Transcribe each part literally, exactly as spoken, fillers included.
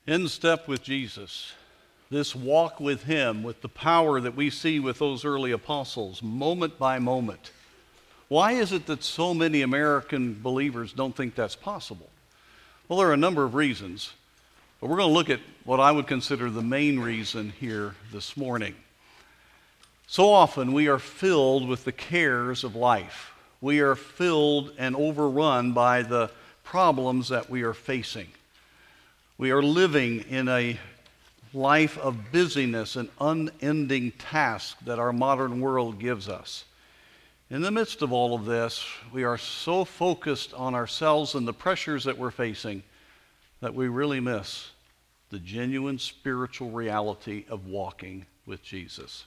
In step with Jesus, this walk with him, with the power that we see with those early apostles, moment by moment. Why is it that so many American believers don't think that's possible? Well, there are a number of reasons, but we're going to look at what I would consider the main reason here this morning. So often we are filled with the cares of life. We are filled and overrun by the problems that we are facing. We are living in a life of busyness and unending tasks that our modern world gives us. In the midst of all of this, we are so focused on ourselves and the pressures that we're facing that we really miss the genuine spiritual reality of walking with Jesus.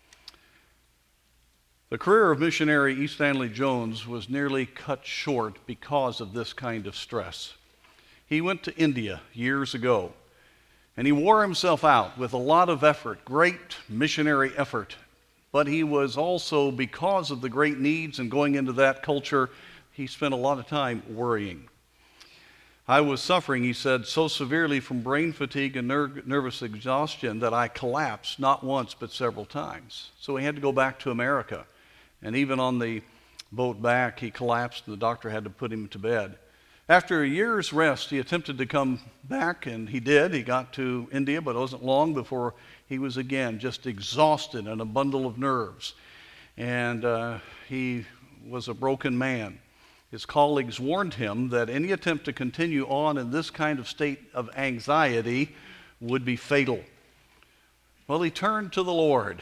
The career of missionary E. Stanley Jones was nearly cut short because of this kind of stress. He went to India years ago, and he wore himself out with a lot of effort, great missionary effort. But he was also, because of the great needs and going into that culture, he spent a lot of time worrying. I was suffering, he said, so severely from brain fatigue and ner- nervous exhaustion that I collapsed not once but several times. So he had to go back to America. And even on the boat back, he collapsed and the doctor had to put him to bed. After a year's rest, he attempted to come back, and he did. He got to India, but it wasn't long before he was again just exhausted and a bundle of nerves. And uh, he was a broken man. His colleagues warned him that any attempt to continue on in this kind of state of anxiety would be fatal. Well, he turned to the Lord,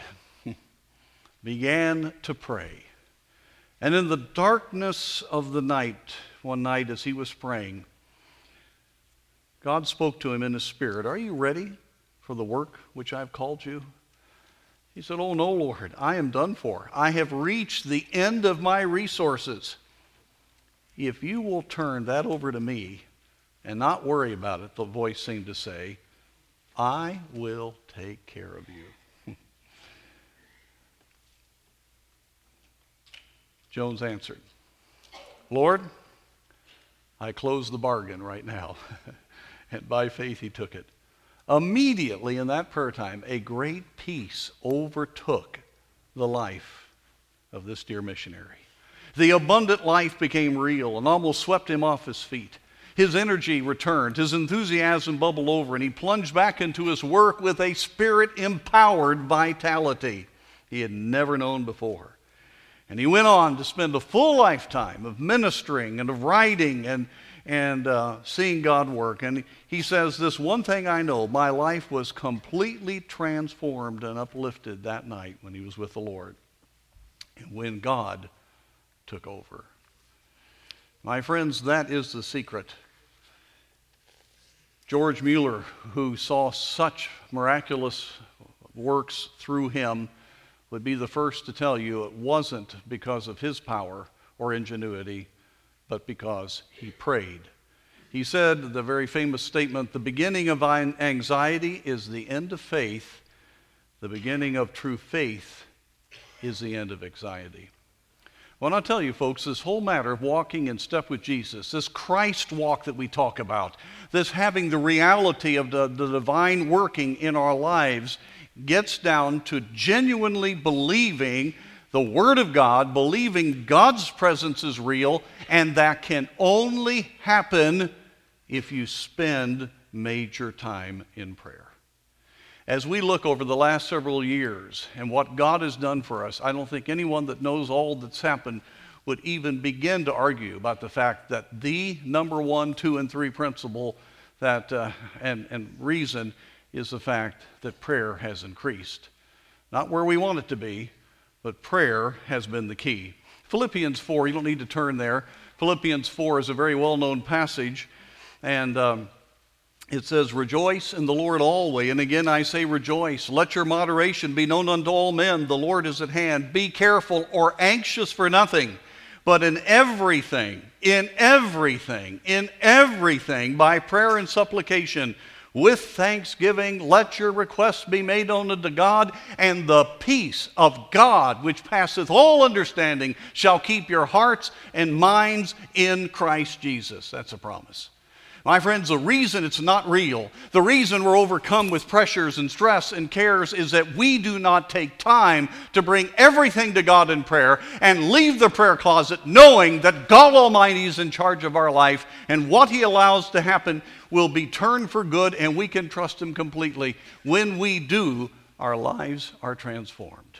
began to pray. And in the darkness of the night, one night as he was praying, God spoke to him in his spirit, "Are you ready for the work which I've called you?" He said, "Oh no, Lord, I am done for. I have reached the end of my resources. If you will turn that over to me and not worry about it," the voice seemed to say, "I will take care of you." Jones answered, "Lord, I close the bargain right now." And by faith he took it. Immediately in that prayer time, a great peace overtook the life of this dear missionary. The abundant life became real and almost swept him off his feet. His energy returned, his enthusiasm bubbled over, and he plunged back into his work with a spirit-empowered vitality he had never known before. And he went on to spend a full lifetime of ministering and of writing and, and uh, seeing God work. And he says, "This one thing I know, my life was completely transformed and uplifted that night when he was with the Lord, and when God took over." My friends, that is the secret. George Mueller, who saw such miraculous works through him, would be the first to tell you it wasn't because of his power or ingenuity, but because he prayed. He said the very famous statement, "The beginning of anxiety is the end of faith. The beginning of true faith is the end of anxiety." Well, I'll tell you, folks, this whole matter of walking in step with Jesus, this Christ walk that we talk about, this having the reality of the, the divine working in our lives, gets down to genuinely believing the Word of God, believing God's presence is real, and that can only happen if you spend major time in prayer. As we look over the last several years and what God has done for us, I don't think anyone that knows all that's happened would even begin to argue about the fact that the number one, two, and three principle that uh, and, and reason is the fact that prayer has increased. Not where we want it to be, but prayer has been the key. Philippians four, you don't need to turn there. Philippians four is a very well-known passage, and um, it says, "Rejoice in the Lord always. And again I say rejoice. Let your moderation be known unto all men. The Lord is at hand. Be careful or anxious for nothing, but in everything, in everything, in everything, by prayer and supplication, with thanksgiving, let your requests be made known unto God, and the peace of God, which passeth all understanding, shall keep your hearts and minds in Christ Jesus." That's a promise. My friends, the reason it's not real, the reason we're overcome with pressures and stress and cares is that we do not take time to bring everything to God in prayer and leave the prayer closet knowing that God Almighty is in charge of our life and what He allows to happen will be turned for good and we can trust Him completely. When we do, our lives are transformed.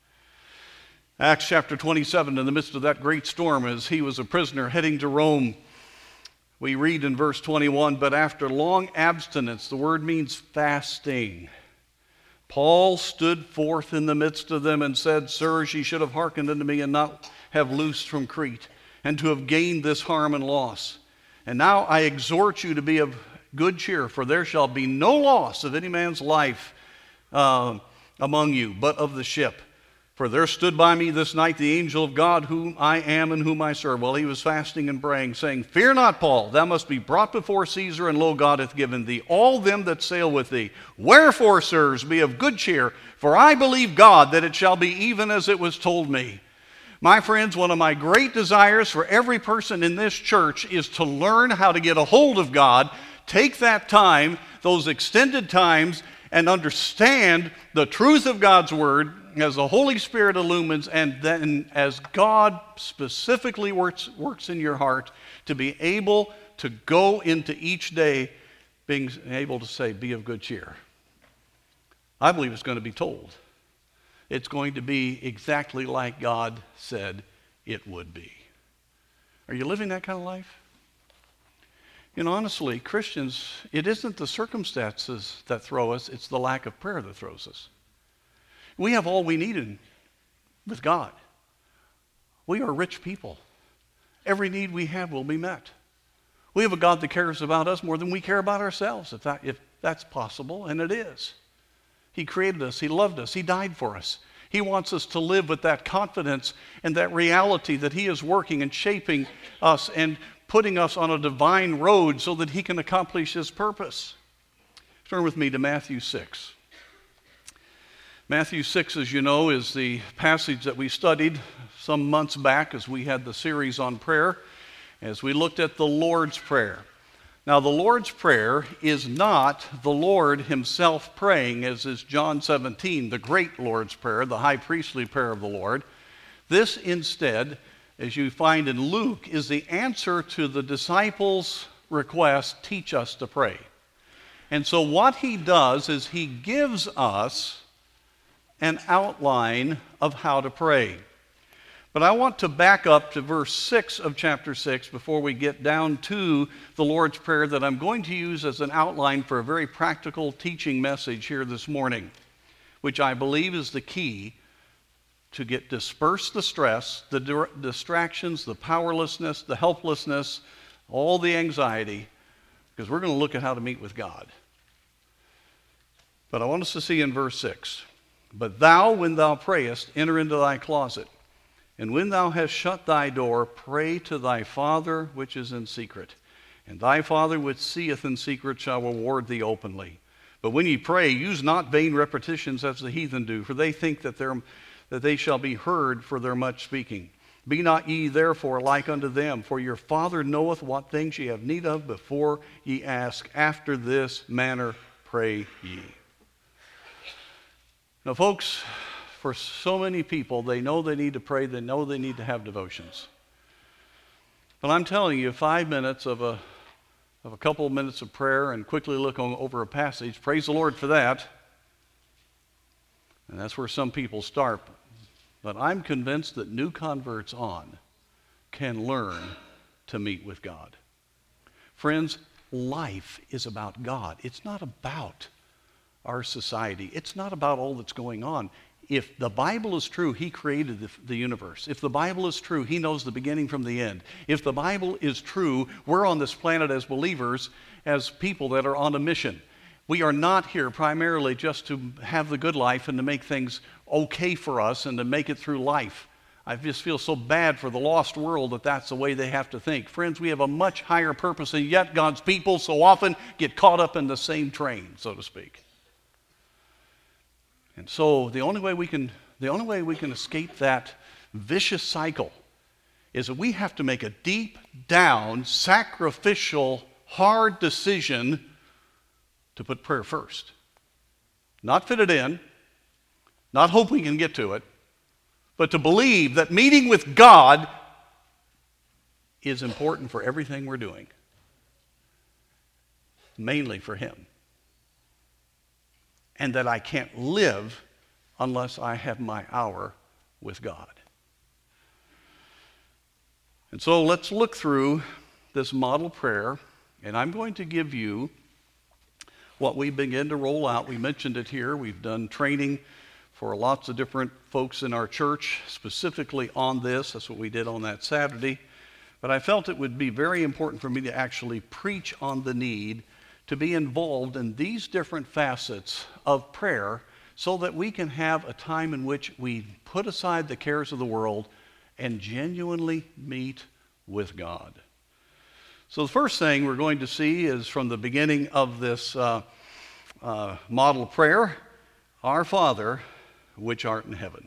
Acts chapter twenty-seven, in the midst of that great storm as he was a prisoner heading to Rome, we read in verse twenty-one, but after long abstinence, the word means fasting, Paul stood forth in the midst of them and said, Sirs, ye should have hearkened unto me and not have loosed from Crete, and to have gained this harm and loss. And now I exhort you to be of good cheer, for there shall be no loss of any man's life uh, among you, but of the ship. For there stood by me this night the angel of God, whom I am and whom I serve. While he was fasting and praying, saying, Fear not, Paul, thou must be brought before Caesar, and lo, God hath given thee all them that sail with thee. Wherefore, sirs, be of good cheer, for I believe God that it shall be even as it was told me. My friends, one of my great desires for every person in this church is to learn how to get a hold of God, take that time, those extended times, and understand the truth of God's Word as the Holy Spirit illumines, and then as God specifically works, works in your heart, to be able to go into each day being able to say, be of good cheer. I believe it's going to be told. It's going to be exactly like God said it would be. Are you living that kind of life? You know, honestly, Christians, it isn't the circumstances that throw us, it's the lack of prayer that throws us. We have all we need in, with God. We are rich people. Every need we have will be met. We have a God that cares about us more than we care about ourselves, if, that, if that's possible, and it is. He created us. He loved us. He died for us. He wants us to live with that confidence and that reality that He is working and shaping us and putting us on a divine road so that He can accomplish His purpose. Turn with me to Matthew six. Matthew six, as you know, is the passage that we studied some months back as we had the series on prayer, as we looked at the Lord's Prayer. Now, the Lord's Prayer is not the Lord Himself praying, as is John seventeen, the great Lord's Prayer, the high priestly prayer of the Lord. This instead, as you find in Luke, is the answer to the disciples' request, teach us to pray. And so what He does is He gives us an outline of how to pray. But I want to back up to verse six of chapter six before we get down to the Lord's Prayer that I'm going to use as an outline for a very practical teaching message here this morning, which I believe is the key to get disperse the stress, the di- distractions, the powerlessness, the helplessness, all the anxiety, because we're going to look at how to meet with God. But I want us to see in verse six, But thou, when thou prayest, enter into thy closet, and when thou hast shut thy door, pray to thy Father which is in secret. And thy Father which seeth in secret shall reward thee openly. But when ye pray, use not vain repetitions as the heathen do, for they think that, that they shall be heard for their much speaking. Be not ye therefore like unto them, for your Father knoweth what things ye have need of before ye ask. After this manner pray ye. Now, folks, for so many people, they know they need to pray, they know they need to have devotions. But I'm telling you, five minutes of a, of a couple of minutes of prayer and quickly look on, over a passage, praise the Lord for that. And that's where some people start. But I'm convinced that new converts on can learn to meet with God. Friends, life is about God. It's not about our society. It's not about all that's going on. If the Bible is true, He created the, the universe. If the Bible is true, He knows the beginning from the end. If the Bible is true, we're on this planet as believers, as people that are on a mission. We are not here primarily just to have the good life and to make things okay for us and to make it through life. I just feel so bad for the lost world that that's the way they have to think. Friends, we have a much higher purpose, and yet God's people so often get caught up in the same train, so to speak. And so the only way we can the only way we can escape that vicious cycle is that we have to make a deep down sacrificial hard decision to put prayer first. Not fit it in, not hope we can get to it, but to believe that meeting with God is important for everything we're doing. Mainly for Him. And that I can't live unless I have my hour with God. And so let's look through this model prayer, and I'm going to give you what we begin to roll out. We mentioned it here. We've done training for lots of different folks in our church specifically on this. That's what we did on that Saturday. But I felt it would be very important for me to actually preach on the need to be involved in these different facets of prayer so that we can have a time in which we put aside the cares of the world and genuinely meet with God. So the first thing we're going to see is from the beginning of this uh, uh, model prayer, Our Father, which art in heaven.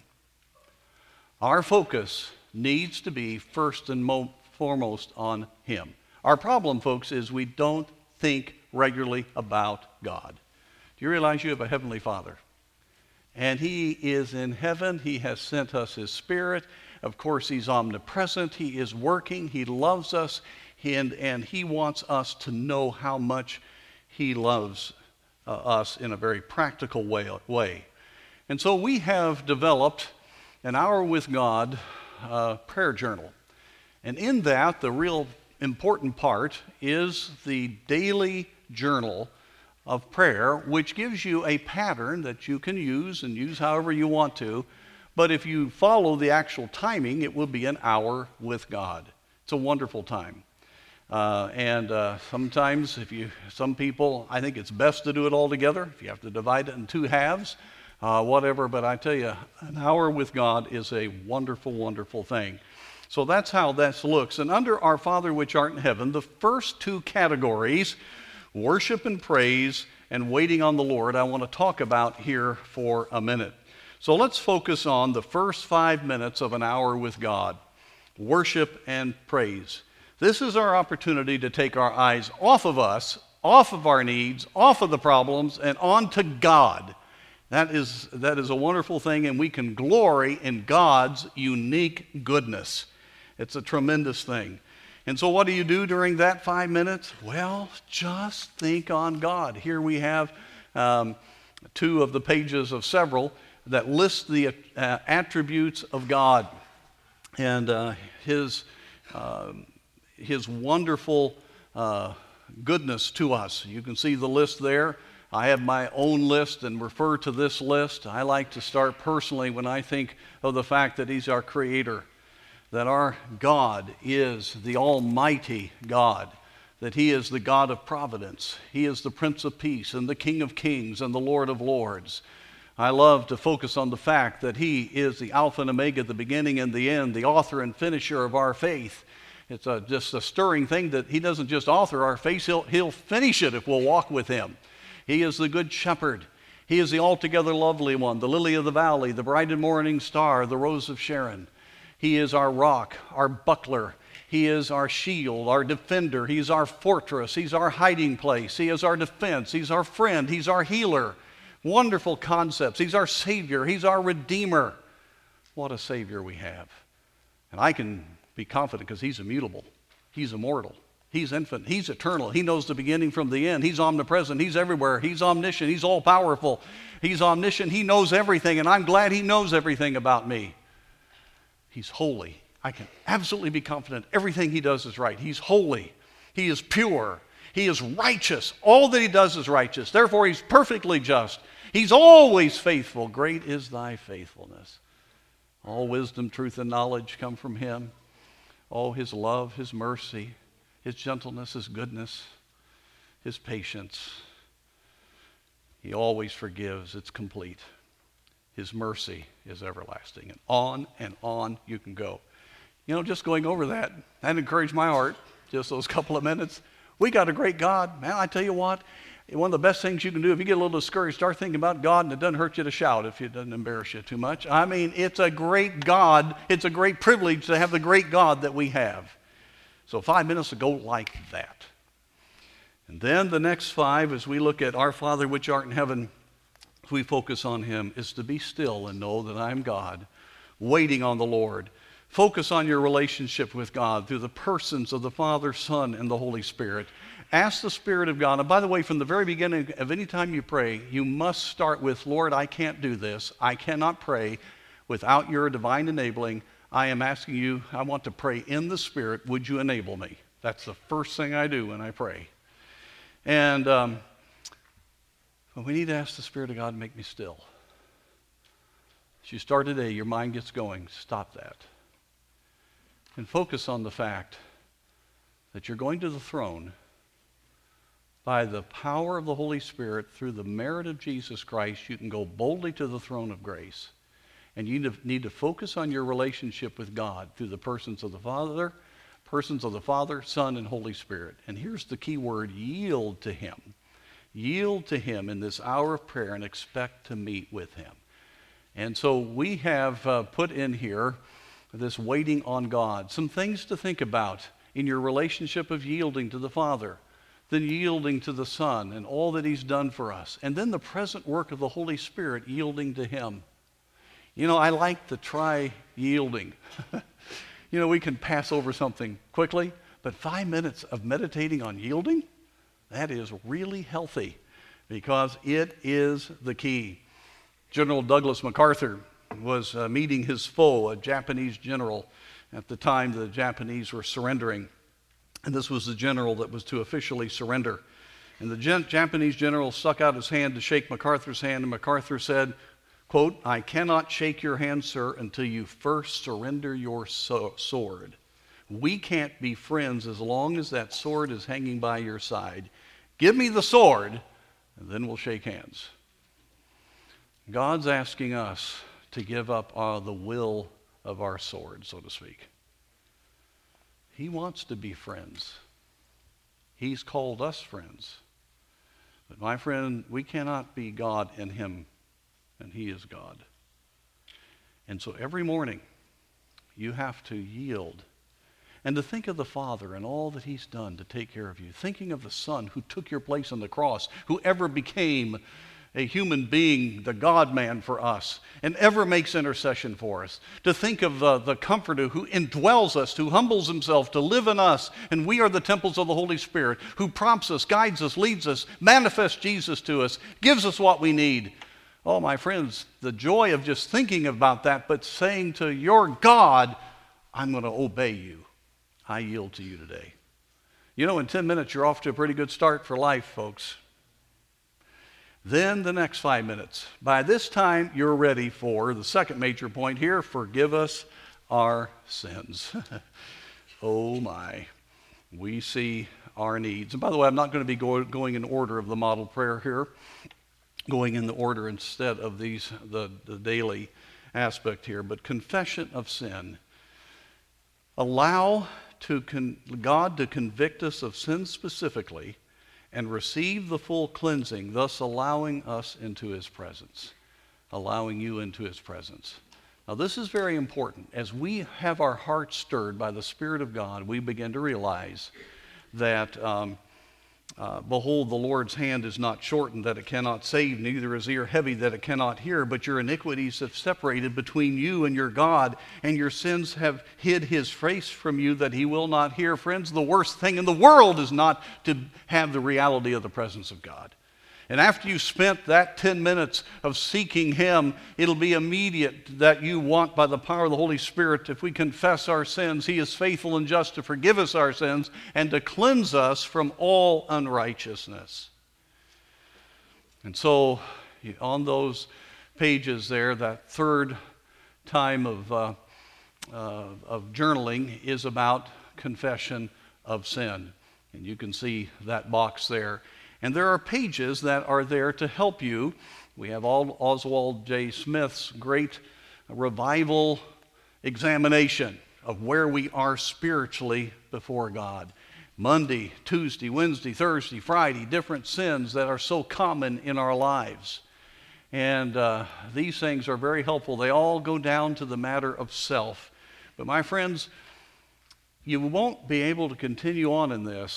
Our focus needs to be first and mo- foremost on Him. Our problem, folks, is we don't think regularly about God. Do you realize you have a Heavenly Father? And He is in heaven. He has sent us His Spirit. Of course, He's omnipresent. He is working. He loves us. And, and He wants us to know how much He loves uh, us in a very practical way, way. And so we have developed an Hour with God uh, prayer journal. And in that, the real important part is the daily journal of prayer, which gives you a pattern that you can use and use however you want to. But if you follow the actual timing, it will be an hour with God. It's a wonderful time. Uh, and uh, sometimes, if you, some people, I think it's best to do it all together. If you have to divide it in two halves, uh, whatever. But I tell you, an hour with God is a wonderful, wonderful thing. So that's how this looks. And under Our Father which art in heaven, the first two categories, worship and praise and waiting on the Lord, I want to talk about here for a minute. So let's focus on the first five minutes of an hour with God, worship and praise. This is our opportunity to take our eyes off of us, off of our needs, off of the problems, and on to God. That is, that is a wonderful thing, and we can glory in God's unique goodness. It's a tremendous thing. And so what do you do during that five minutes? Well, just think on God. Here we have um, two of the pages of several that list the uh, attributes of God and uh, His, uh, His wonderful uh, goodness to us. You can see the list there. I have my own list and refer to this list. I like to start personally when I think of the fact that He's our Creator, that our God is the Almighty God, that He is the God of providence. He is the Prince of Peace and the King of Kings and the Lord of Lords. I love to focus on the fact that He is the Alpha and Omega, the beginning and the end, the author and finisher of our faith. It's a, just a stirring thing that He doesn't just author our faith, he'll, he'll finish it if we'll walk with Him. He is the Good Shepherd. He is the altogether lovely one, the lily of the valley, the bright and morning star, the rose of Sharon. He is our rock, our buckler. He is our shield, our defender. He's our fortress. He's our hiding place. He is our defense. He's our friend. He's our healer. Wonderful concepts. He's our Savior. He's our Redeemer. What a Savior we have. And I can be confident because He's immutable. He's immortal. He's infinite. He's eternal. He knows the beginning from the end. He's omnipresent. He's everywhere. He's omniscient. He's all-powerful. He's omniscient. He knows everything, and I'm glad He knows everything about me. He's holy. I can absolutely be confident everything He does is right. He's holy. He is pure. He is righteous. All that He does is righteous. Therefore, He's perfectly just. He's always faithful. Great is Thy faithfulness. All wisdom, truth, and knowledge come from Him. Oh, His love, His mercy, His gentleness, His goodness, His patience. He always forgives. It's complete. His mercy is everlasting. And on and on you can go. You know, just going over that, that encouraged my heart, just those couple of minutes. We got a great God. Man, I tell you what, one of the best things you can do if you get a little discouraged, start thinking about God, and it doesn't hurt you to shout if it doesn't embarrass you too much. I mean, it's a great God. It's a great privilege to have the great God that we have. So five minutes to go like that. And then the next five, as we look at our Father which art in heaven, if we focus on him, is to be still and know that I am God, waiting on the Lord. Focus on your relationship with God through the persons of the Father, Son, and the Holy Spirit. Ask the Spirit of God. And by the way, from the very beginning of any time you pray, you must start with, Lord, I can't do this. I cannot pray without your divine enabling. I am asking you, I want to pray in the Spirit. Would you enable me? That's the first thing I do when I pray. And um, we need to ask the Spirit of God to make me still. As you start today, your mind gets going. Stop that. And focus on the fact that you're going to the throne by the power of the Holy Spirit through the merit of Jesus Christ. You can go boldly to the throne of grace. And you need to focus on your relationship with God through the persons of the Father, persons of the Father, Son, and Holy Spirit. And here's the key word, yield to him. Yield to him in this hour of prayer and expect to meet with him. And so we have uh, put in here this waiting on God. Some things to think about in your relationship of yielding to the Father, then yielding to the Son and all that he's done for us, and then the present work of the Holy Spirit yielding to him. You know, I like to try yielding. You know, we can pass over something quickly, but five minutes of meditating on yielding, that is really healthy because it is the key. General Douglas MacArthur was uh, meeting his foe, a Japanese general, at the time the Japanese were surrendering. And this was the general that was to officially surrender. And the gen- Japanese general stuck out his hand to shake MacArthur's hand, and MacArthur said, quote, I cannot shake your hand, sir, until you first surrender your so- sword. We can't be friends as long as that sword is hanging by your side. Give me the sword, and then we'll shake hands. God's asking us to give up uh, the will of our sword, so to speak. He wants to be friends. He's called us friends. But my friend, we cannot be God in him, and he is God. And so every morning, you have to yield and to think of the Father and all that he's done to take care of you. Thinking of the Son who took your place on the cross, who ever became a human being, the God-man for us, and ever makes intercession for us. To think of uh, the Comforter who indwells us, who humbles himself to live in us, and we are the temples of the Holy Spirit, who prompts us, guides us, leads us, manifests Jesus to us, gives us what we need. Oh, my friends, the joy of just thinking about that, but saying to your God, I'm going to obey you. I yield to you today. You know, in ten minutes, you're off to a pretty good start for life, folks. Then the next five minutes. By this time, you're ready for the second major point here, forgive us our sins. Oh my, we see our needs. And by the way, I'm not going to be go- going in order of the model prayer here, going in the order instead of these the, the daily aspect here, but confession of sin. Allow to con- God to convict us of sin specifically, and receive the full cleansing, thus allowing us into his presence, allowing you into his presence. Now this is very important. As we have our hearts stirred by the Spirit of God, we begin to realize that, um, uh, behold, the Lord's hand is not shortened that it cannot save, neither is ear heavy that it cannot hear, but your iniquities have separated between you and your God, and your sins have hid his face from you that he will not hear. Friends, the worst thing in the world is not to have the reality of the presence of God. And after you spent that ten minutes of seeking him, it'll be immediate that you want, by the power of the Holy Spirit, if we confess our sins, he is faithful and just to forgive us our sins and to cleanse us from all unrighteousness. And so on those pages there, that third time of, uh, uh, of journaling is about confession of sin. And you can see that box there. And there are pages that are there to help you. We have Oswald J. Smith's great revival examination of where we are spiritually before God. Monday, Tuesday, Wednesday, Thursday, Friday, different sins that are so common in our lives. And uh, these things are very helpful. They all go down to the matter of self. But my friends, you won't be able to continue on in this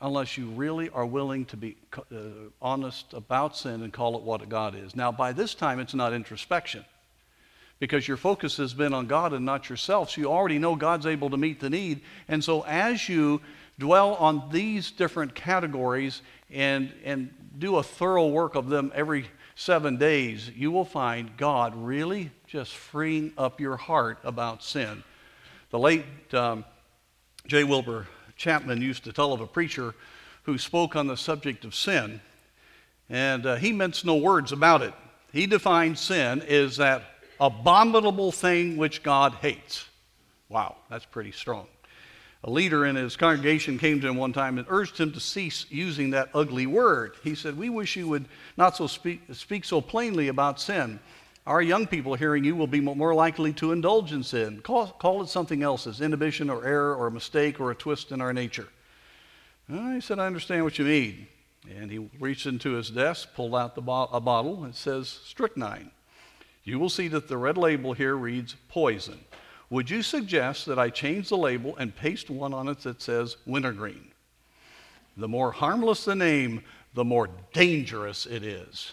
unless you really are willing to be uh, honest about sin and call it what God is. Now, by this time, it's not introspection, because your focus has been on God and not yourself, so you already know God's able to meet the need. And so as you dwell on these different categories and, and do a thorough work of them every seven days, you will find God really just freeing up your heart about sin. The late um, J. Wilbur Chapman used to tell of a preacher who spoke on the subject of sin, and uh, he minced no words about it. He defined sin as that abominable thing which God hates. Wow, that's pretty strong. A leader in his congregation came to him one time and urged him to cease using that ugly word. He said, "We wish you would not so speak, speak so plainly about sin. Our young people hearing you will be more likely to indulge in sin. Call, call it something else, as inhibition or error or a mistake or a twist in our nature." Well, he said, "I understand what you mean." And he reached into his desk, pulled out the bo- a bottle, and says, "Strychnine. You will see that the red label here reads poison. Would you suggest that I change the label and paste one on it that says wintergreen? The more harmless the name, the more dangerous it is."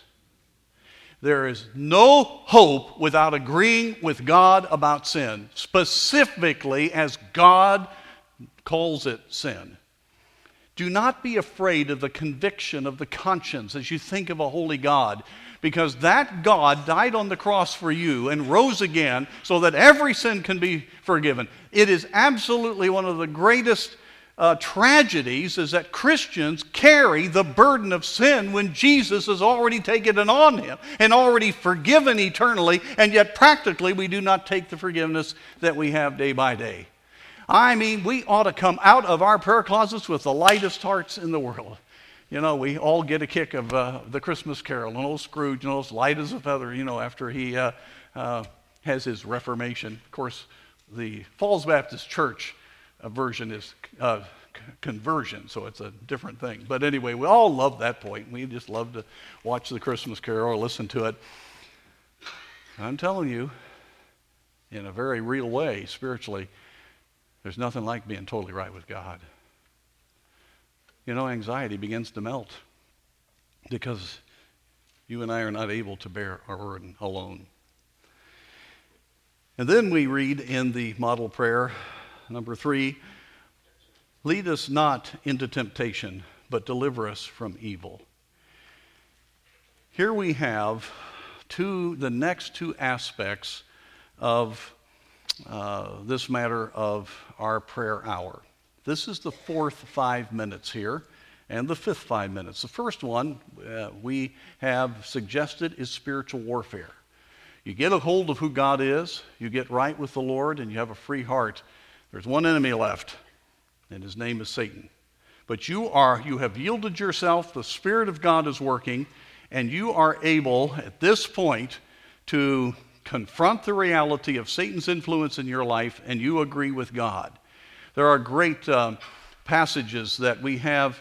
There is no hope without agreeing with God about sin, specifically as God calls it sin. Do not be afraid of the conviction of the conscience as you think of a holy God, because that God died on the cross for you and rose again so that every sin can be forgiven. It is absolutely one of the greatest uh, tragedies is that Christians carry the burden of sin when Jesus has already taken it on him and already forgiven eternally, and yet practically we do not take the forgiveness that we have day by day. I mean, we ought to come out of our prayer closets with the lightest hearts in the world. You know, we all get a kick of uh, the Christmas Carol, and old Scrooge, you know, as light as a feather, you know, after he uh, uh, has his Reformation. Of course, the Falls Baptist Church uh, version is uh, c- conversion, so it's a different thing. But anyway, we all love that point. We just love to watch the Christmas Carol or listen to it. I'm telling you, in a very real way, spiritually, there's nothing like being totally right with God. You know, anxiety begins to melt because you and I are not able to bear our burden alone. And then we read in the model prayer, number three, lead us not into temptation, but deliver us from evil. Here we have two, the next two aspects of uh, this matter of our prayer hour. This is the fourth five minutes here, and the fifth five minutes. The first one uh, we have suggested is spiritual warfare. You get a hold of who God is, you get right with the Lord, and you have a free heart. There's one enemy left, and his name is Satan. But you are, you have yielded yourself, the Spirit of God is working, and you are able at this point to confront the reality of Satan's influence in your life, and you agree with God. There are great uh, passages that we have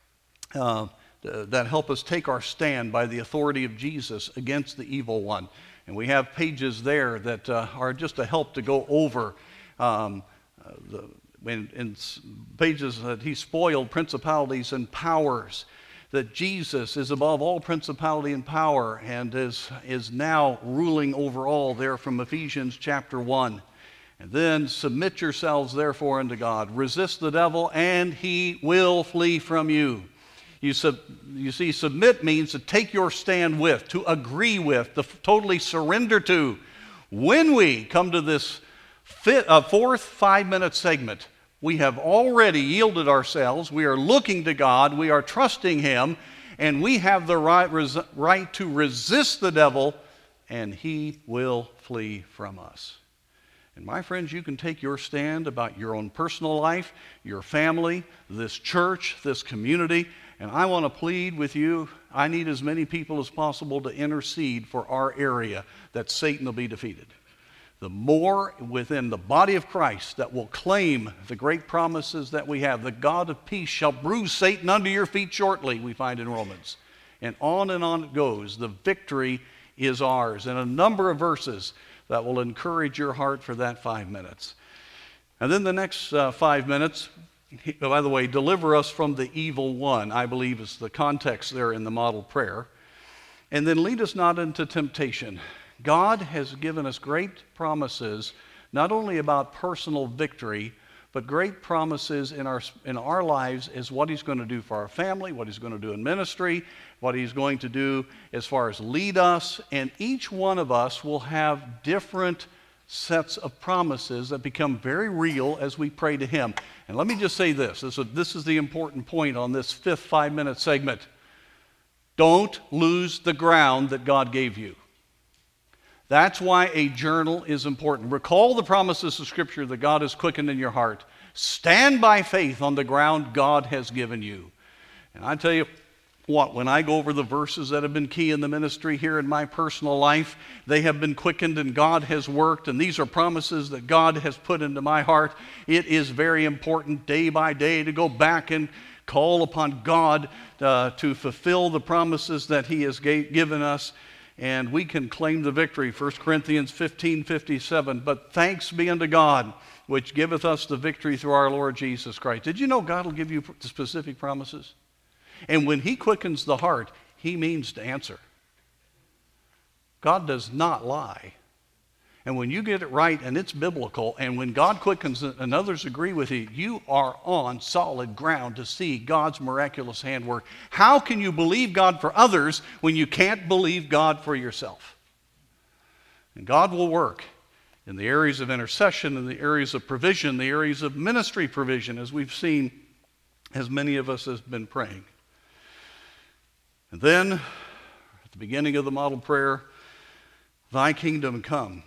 uh, that help us take our stand by the authority of Jesus against the evil one. And we have pages there that uh, are just a help to go over um, uh, the, in, in pages that he spoiled principalities and powers, that Jesus is above all principality and power and is, is now ruling over all, there from Ephesians chapter one. And then submit yourselves therefore unto God. Resist the devil and he will flee from you. You, sub, you see, submit means to take your stand with, to agree with, to totally surrender to. When we come to this fifth, uh, fourth five-minute segment, we have already yielded ourselves. We are looking to God. We are trusting him. And we have the right, res, right to resist the devil, and he will flee from us. And my friends, you can take your stand about your own personal life, your family, this church, this community, and I want to plead with you. I need as many people as possible to intercede for our area that Satan will be defeated. The more within the body of Christ that will claim the great promises that we have, the God of peace shall bruise Satan under your feet shortly, we find in Romans. And on and on it goes. The victory is ours. And a number of verses that will encourage your heart for that five minutes. And then the next uh, five minutes, he- by the way, deliver us from the evil one, I believe is the context there in the model prayer. And then lead us not into temptation. God has given us great promises, not only about personal victory, but great promises in our, in our lives is what he's going to do for our family, what he's going to do in ministry, what he's going to do as far as lead us. And each one of us will have different sets of promises that become very real as we pray to him. And let me just say this. This is, this is the important point on this fifth five-minute segment. Don't lose the ground that God gave you. That's why a journal is important. Recall the promises of Scripture that God has quickened in your heart. Stand by faith on the ground God has given you. And I tell you what, when I go over the verses that have been key in the ministry here in my personal life, they have been quickened and God has worked, and these are promises that God has put into my heart. It is very important day by day to go back and call upon God uh, to fulfill the promises that he has ga- given us. And we can claim the victory. First Corinthians fifteen fifty-seven. But thanks be unto God, which giveth us the victory through our Lord Jesus Christ. Did you know God will give you specific promises? And when he quickens the heart, he means to answer. God does not lie. And when you get it right and it's biblical, and when God quickens it and others agree with you, you are on solid ground to see God's miraculous handwork. How can you believe God for others when you can't believe God for yourself? And God will work in the areas of intercession, in the areas of provision, the areas of ministry provision, as we've seen, as many of us have been praying. And then, at the beginning of the model prayer, thy kingdom come.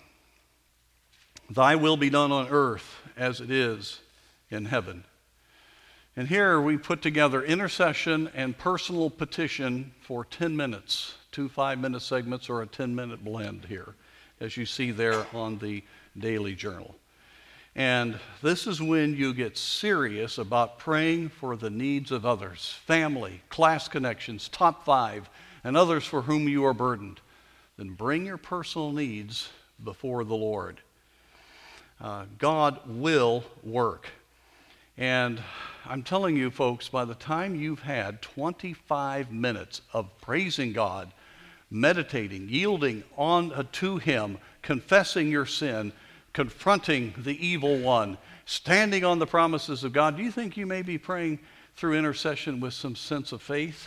Thy will be done on earth as it is in heaven. And here we put together intercession and personal petition for ten minutes, two five-minute segments or a ten-minute blend here, as you see there on the daily journal. And this is when you get serious about praying for the needs of others, family, class connections, top five, and others for whom you are burdened. Then bring your personal needs before the Lord. Uh, God will work. And I'm telling you, folks, by the time you've had twenty-five minutes of praising God, meditating, yielding on uh, to him, confessing your sin, confronting the evil one, standing on the promises of God, do you think you may be praying through intercession with some sense of faith?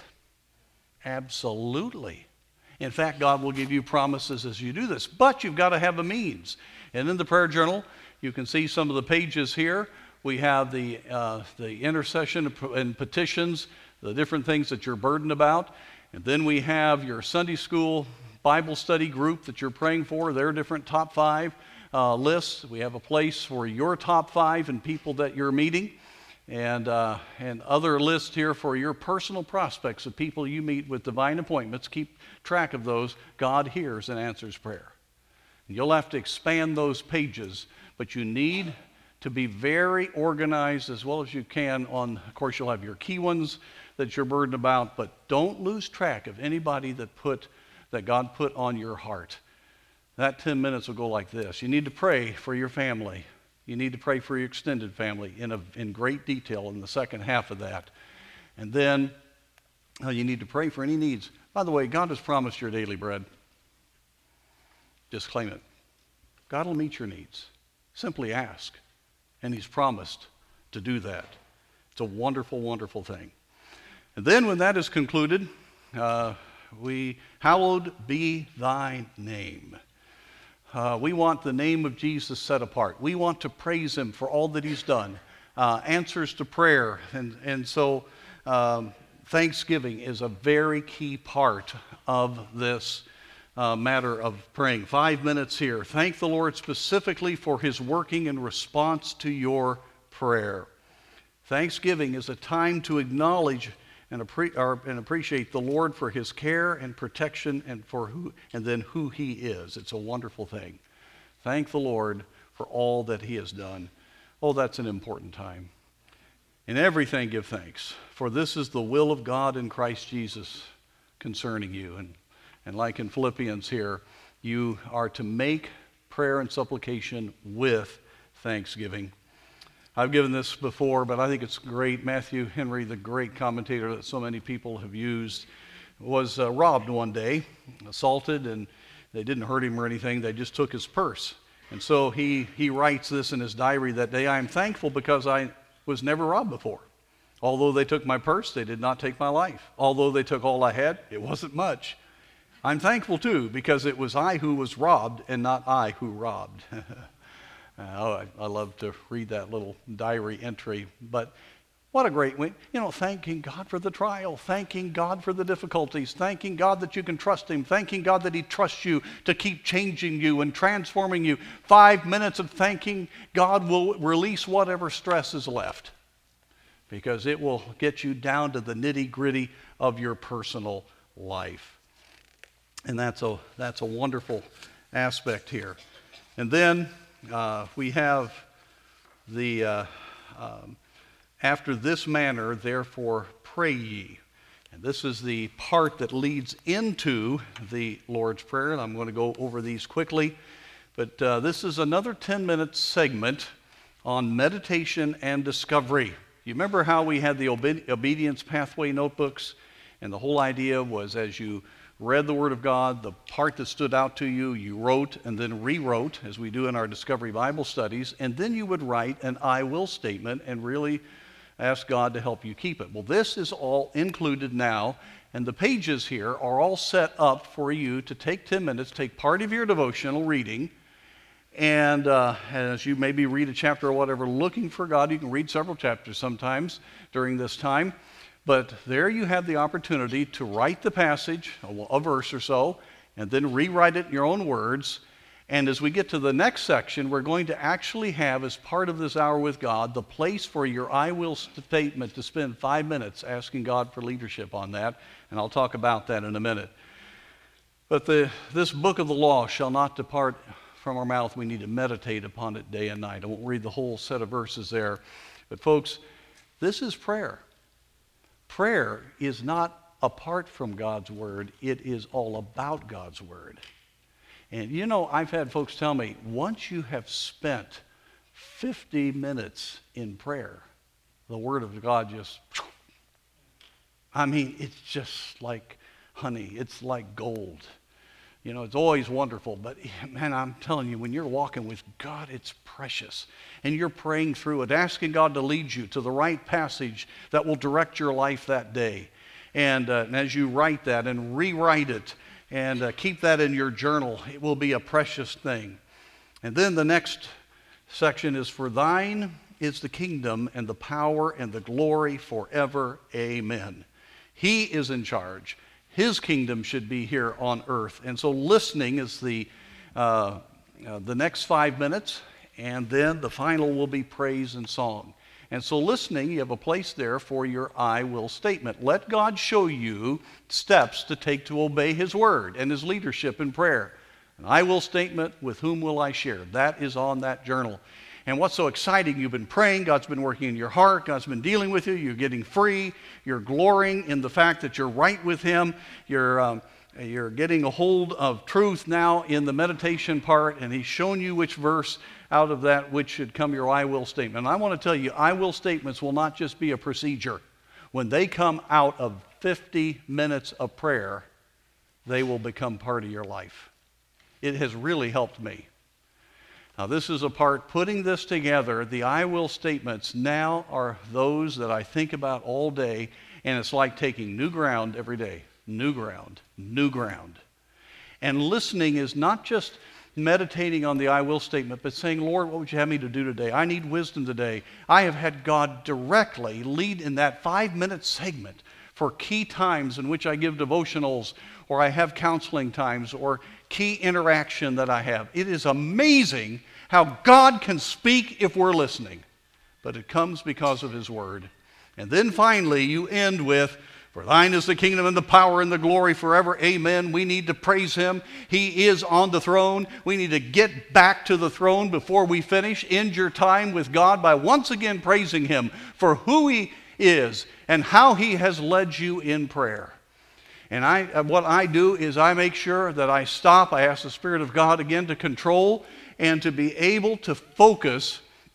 Absolutely. In fact, God will give you promises as you do this, but you've got to have a means. And in the prayer journal, you can see some of the pages here. We have the, uh, the intercession and petitions, the different things that you're burdened about. And then we have your Sunday school Bible study group that you're praying for, their different top five uh, lists. We have a place for your top five and people that you're meeting. And, uh, and other lists here for your personal prospects of people you meet with divine appointments. Keep track of those. God hears and answers prayer. And you'll have to expand those pages, but you need to be very organized as well as you can on, of course, you'll have your key ones that you're burdened about, but don't lose track of anybody that put that God put on your heart. That ten minutes will go like this. You need to pray for your family. You need to pray for your extended family in, a, in great detail in the second half of that. And then uh, you need to pray for any needs. By the way, God has promised your daily bread. Just claim it. God will meet your needs. Simply ask. And he's promised to do that. It's a wonderful, wonderful thing. And then when that is concluded, uh, we, hallowed be thy name. Uh, we want the name of Jesus set apart. We want to praise him for all that he's done. Uh, answers to prayer. And, and so um, thanksgiving is a very key part of this uh, matter of praying. Five minutes here. Thank the Lord specifically for his working in response to your prayer. Thanksgiving is a time to acknowledge and, appre- or, and appreciate the Lord for his care and protection and for who and then who he is. It's a wonderful thing. Thank the Lord for all that he has done. Oh, that's an important time. In everything give thanks, for this is the will of God in Christ Jesus concerning you. And, and like in Philippians here, you are to make prayer and supplication with thanksgiving. I've given this before, but I think it's great. Matthew Henry, the great commentator that so many people have used, was uh, robbed one day, assaulted, and they didn't hurt him or anything. They just took his purse. And so he, he writes this in his diary that day: "I am thankful because I was never robbed before. Although they took my purse, they did not take my life. Although they took all I had, it wasn't much. I'm thankful too because it was I who was robbed and not I who robbed." oh, I, I love to read that little diary entry. But what a great way, you know, thanking God for the trial, thanking God for the difficulties, thanking God that you can trust Him, thanking God that He trusts you to keep changing you and transforming you. Five minutes of thanking God will release whatever stress is left, because it will get you down to the nitty-gritty of your personal life. And that's a, that's a wonderful aspect here. And then uh, we have the, uh, um, after this manner, therefore pray ye. And this is the part that leads into the Lord's Prayer, and I'm going to go over these quickly. But uh, this is another ten-minute segment on meditation and discovery. You remember how we had the obe- obedience pathway notebooks? And the whole idea was, as you read the Word of God, the part that stood out to you, you wrote and then rewrote, as we do in our Discovery Bible studies, and then you would write an I will statement and really ask God to help you keep it. Well, this is all included now, and the pages here are all set up for you to take ten minutes, take part of your devotional reading, and uh, as you maybe read a chapter or whatever, looking for God. You can read several chapters sometimes during this time. But there you have the opportunity to write the passage, a, a verse or so, and then rewrite it in your own words. And as we get to the next section, we're going to actually have, as part of this hour with God, the place for your I will statement to spend five minutes asking God for leadership on that. And I'll talk about that in a minute. But the, this book of the law shall not depart from our mouth. We need to meditate upon it day and night. I won't read the whole set of verses there. But folks, this is prayer. Prayer is not apart from God's Word. It is all about God's Word. And you know, I've had folks tell me, once you have spent fifty minutes in prayer, the Word of God just, I mean, it's just like honey. It's like gold. You know, it's always wonderful, but man, I'm telling you, when you're walking with God, it's precious. And you're praying through it, asking God to lead you to the right passage that will direct your life that day. And, uh, and as you write that and rewrite it and uh, keep that in your journal, it will be a precious thing. And then the next section is, "For thine is the kingdom and the power and the glory forever. Amen." He is in charge. His kingdom should be here on earth. And so listening is the, uh, uh, the next five minutes, and then the final will be praise and song. And so listening, you have a place there for your I will statement. Let God show you steps to take to obey His word and His leadership in prayer. An I will statement, with whom will I share? That is on that journal. And what's so exciting, you've been praying, God's been working in your heart, God's been dealing with you, you're getting free, you're glorying in the fact that you're right with Him, you're, um, you're getting a hold of truth now in the meditation part, and He's shown you which verse out of that which should come your I will statement. And I want to tell you, I will statements will not just be a procedure. When they come out of fifty minutes of prayer, they will become part of your life. It has really helped me. Now, this is a part, putting this together, the I will statements now are those that I think about all day, and it's like taking new ground every day. New ground, new ground. And listening is not just meditating on the I will statement, but saying, Lord, what would you have me to do today? I need wisdom today. I have had God directly lead in that five-minute segment for key times in which I give devotionals, or I have counseling times, or key interaction that I have. It is amazing how God can speak if we're listening, but it comes because of His word. And then finally, you end with, "For thine is the kingdom and the power and the glory forever. Amen." We need to praise Him. He is on the throne. We need to get back to the throne before we finish. End your time with God by once again praising Him for who He is and how He has led you in prayer. And I, what I do is I make sure that I stop. I ask the Spirit of God again to control and to be able to focus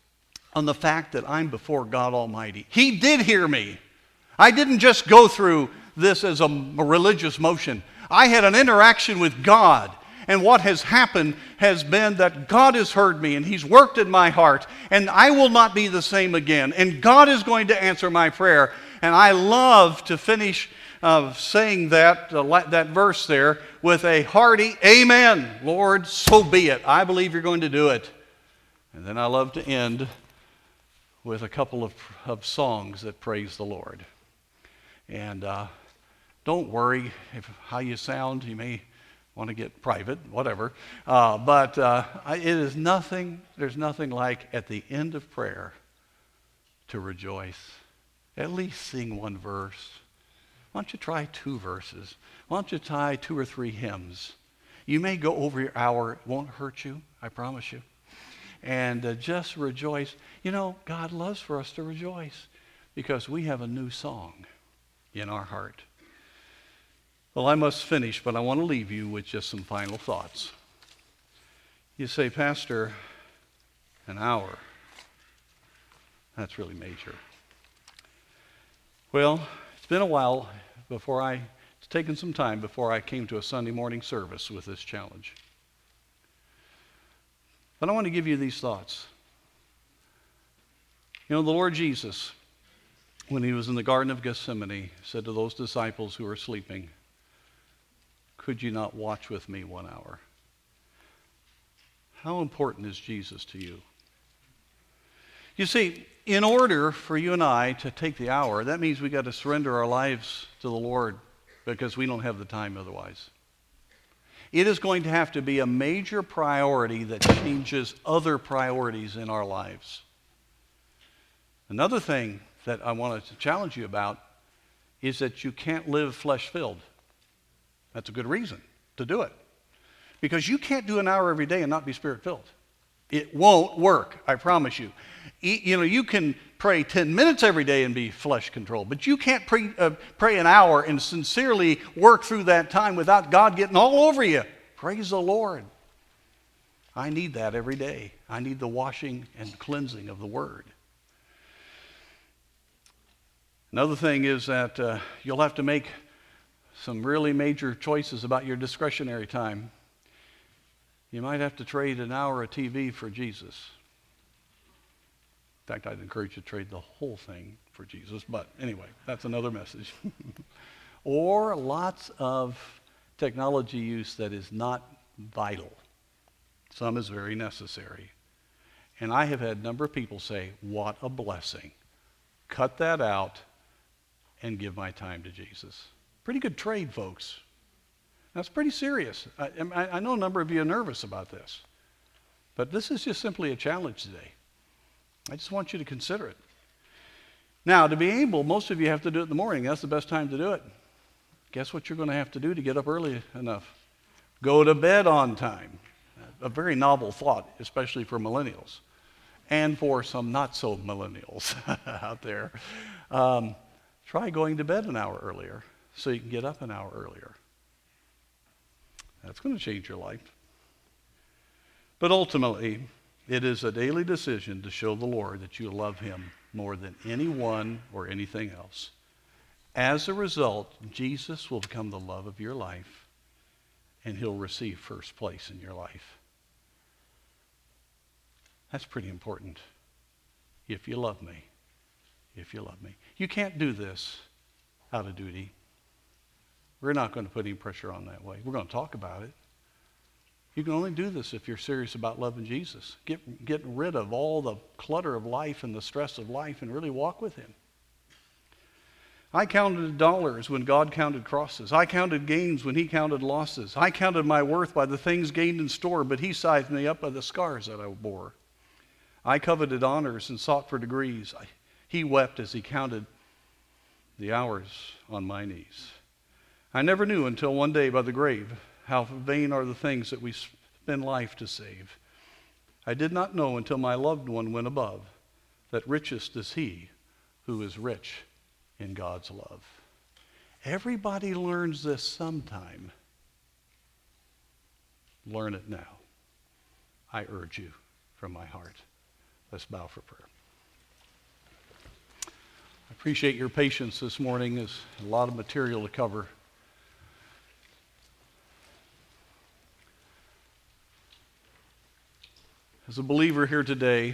on the fact that I'm before God Almighty. He did hear me. I didn't just go through this as a religious motion. I had an interaction with God. And what has happened has been that God has heard me and He's worked in my heart. And I will not be the same again. And God is going to answer my prayer. And I love to finish uh, saying that, uh, that verse there with a hearty amen. Lord, so be it. I believe you're going to do it. And then I love to end with a couple of, of songs that praise the Lord. And uh, don't worry if how you sound. You may want to get private, whatever. Uh, but uh, it is nothing, there's nothing like at the end of prayer to rejoice. At least sing one verse. Why don't you try two verses? Why don't you try two or three hymns? You may go over your hour. It won't hurt you, I promise you. And uh, just rejoice. You know, God loves for us to rejoice because we have a new song in our heart. Well, I must finish, but I want to leave you with just some final thoughts. You say, Pastor, an hour. That's really major. Well, it's been a while before I, it's taken some time before I came to a Sunday morning service with this challenge. But I want to give you these thoughts. You know, the Lord Jesus, when He was in the Garden of Gethsemane, said to those disciples who were sleeping, could you not watch with me one hour? How important is Jesus to you? You see, in order for you and I to take the hour, that means we got to surrender our lives to the Lord because we don't have the time otherwise. It is going to have to be a major priority that changes other priorities in our lives. Another thing that I wanted to challenge you about is that you can't live flesh-filled. That's a good reason to do it. Because you can't do an hour every day and not be spirit-filled. It won't work, I promise you. You know, you can pray ten minutes every day and be flesh-controlled, but you can't pray, uh, pray an hour and sincerely work through that time without God getting all over you. Praise the Lord. I need that every day. I need the washing and cleansing of the Word. Another thing is that uh, you'll have to make some really major choices about your discretionary time. You might have to trade an hour of T V for Jesus. In fact, I'd encourage you to trade the whole thing for Jesus. But anyway, that's another message. Or lots of technology use that is not vital. Some is very necessary. And I have had a number of people say, what a blessing. Cut that out and give my time to Jesus. Pretty good trade, folks. That's pretty serious. I, I know a number of you are nervous about this. But this is just simply a challenge today. I just want you to consider it. Now, to be able, most of you have to do it in the morning. That's the best time to do it. Guess what you're going to have to do to get up early enough? Go to bed on time. A very novel thought, especially for millennials. And for some not-so-millennials out there. Um, try going to bed an hour earlier so you can get up an hour earlier. That's going to change your life. But ultimately, it is a daily decision to show the Lord that you love Him more than anyone or anything else. As a result, Jesus will become the love of your life, and He'll receive first place in your life. That's pretty important. If you love me, if you love me. You can't do this out of duty. We're not going to put any pressure on that way. We're going to talk about it. You can only do this if you're serious about loving Jesus. Get, getting rid of all the clutter of life and the stress of life and really walk with Him. I counted dollars when God counted crosses. I counted gains when He counted losses. I counted my worth by the things gained in store, but He sized me up by the scars that I bore. I coveted honors and sought for degrees. I, he wept as He counted the hours on my knees. I never knew until one day by the grave how vain are the things that we spend life to save. I did not know until my loved one went above that richest is he who is rich in God's love. Everybody learns this sometime. Learn it now. I urge you from my heart. Let's bow for prayer. I appreciate your patience this morning. There's a lot of material to cover. As a believer here today,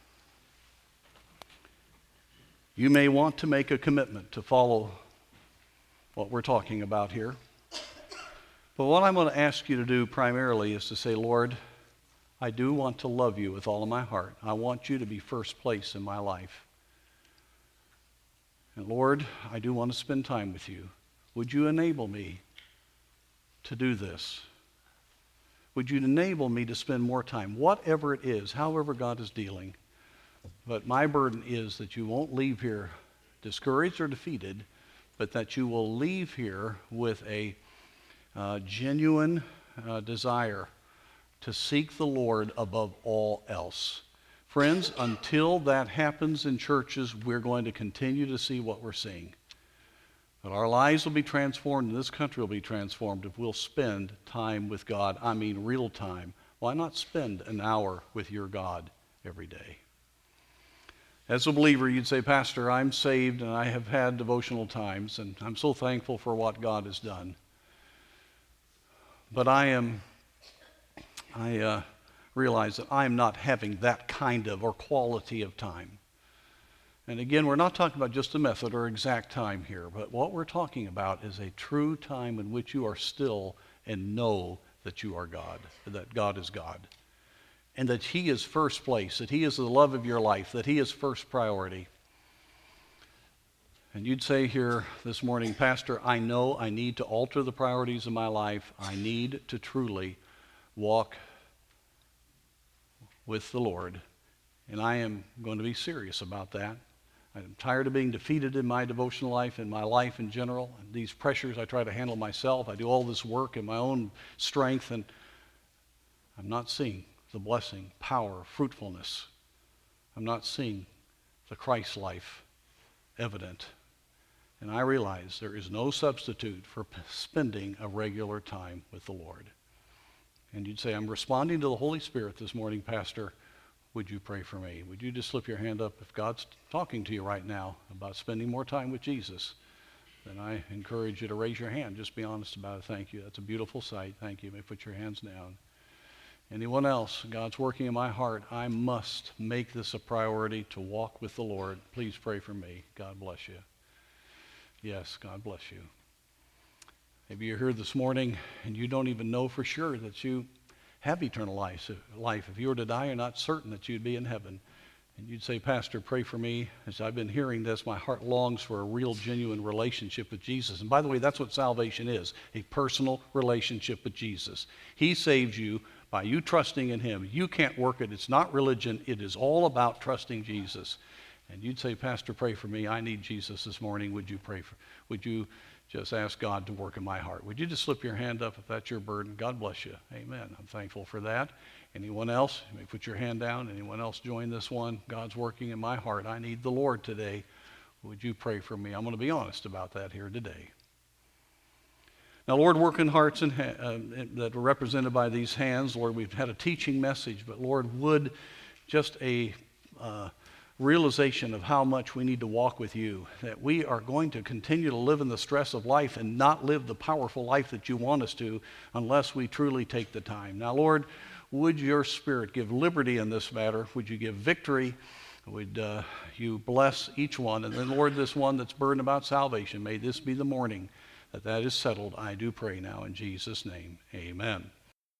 you may want to make a commitment to follow what we're talking about here. But what I'm going to ask you to do primarily is to say, Lord, I do want to love you with all of my heart. I want you to be first place in my life. And Lord, I do want to spend time with you. Would you enable me to do this? Would you enable me to spend more time, whatever it is, however God is dealing? But my burden is that you won't leave here discouraged or defeated, but that you will leave here with a uh, genuine uh, desire to seek the Lord above all else. Friends, until that happens in churches, we're going to continue to see what we're seeing. But our lives will be transformed and this country will be transformed if we'll spend time with God. I mean real time. Why not spend an hour with your God every day? As a believer, you'd say, Pastor, I'm saved and I have had devotional times and I'm so thankful for what God has done. But I am, I uh, realize that I'm not having that kind of or quality of time. And again, we're not talking about just a method or exact time here, but what we're talking about is a true time in which you are still and know that you are God, that God is God, and that He is first place, that He is the love of your life, that He is first priority. And you'd say here this morning, Pastor, I know I need to alter the priorities of my life. I need to truly walk with the Lord, and I am going to be serious about that. I'm tired of being defeated in my devotional life, in my life in general. And these pressures I try to handle myself. I do all this work in my own strength, and I'm not seeing the blessing, power, fruitfulness. I'm not seeing the Christ life evident. And I realize there is no substitute for p- spending a regular time with the Lord. And you'd say, I'm responding to the Holy Spirit this morning, Pastor. Would you pray for me? Would you just slip your hand up if God's talking to you right now about spending more time with Jesus? Then I encourage you to raise your hand. Just be honest about it. Thank you. That's a beautiful sight. Thank you. You may put your hands down. Anyone else? God's working in my heart. I must make this a priority to walk with the Lord. Please pray for me. God bless you. Yes, God bless you. Maybe you're here this morning and you don't even know for sure that you have eternal life. Life. If you were to die, you're not certain that you'd be in heaven. And you'd say, Pastor, pray for me. As I've been hearing this, my heart longs for a real, genuine relationship with Jesus. And by the way, that's what salvation is, a personal relationship with Jesus. He saved you by you trusting in Him. You can't work it. It's not religion. It is all about trusting Jesus. And you'd say, Pastor, pray for me. I need Jesus this morning. Would you pray for, would you just ask God to work in my heart? Would you just slip your hand up if that's your burden? God bless you. Amen. I'm thankful for that. Anyone else? You may put your hand down. Anyone else join this one? God's working in my heart. I need the Lord today. Would you pray for me? I'm going to be honest about that here today. Now, Lord, work in hearts and ha- uh, that are represented by these hands. Lord, we've had a teaching message, but Lord, would just a uh, realization of how much we need to walk with you, that we are going to continue to live in the stress of life and not live the powerful life that you want us to unless we truly take the time. Now, Lord, would your Spirit give liberty in this matter? Would you give victory? Would uh, you bless each one? And then, Lord, this one that's burdened about salvation, may this be the morning that that is settled. I do pray now in Jesus' name. Amen.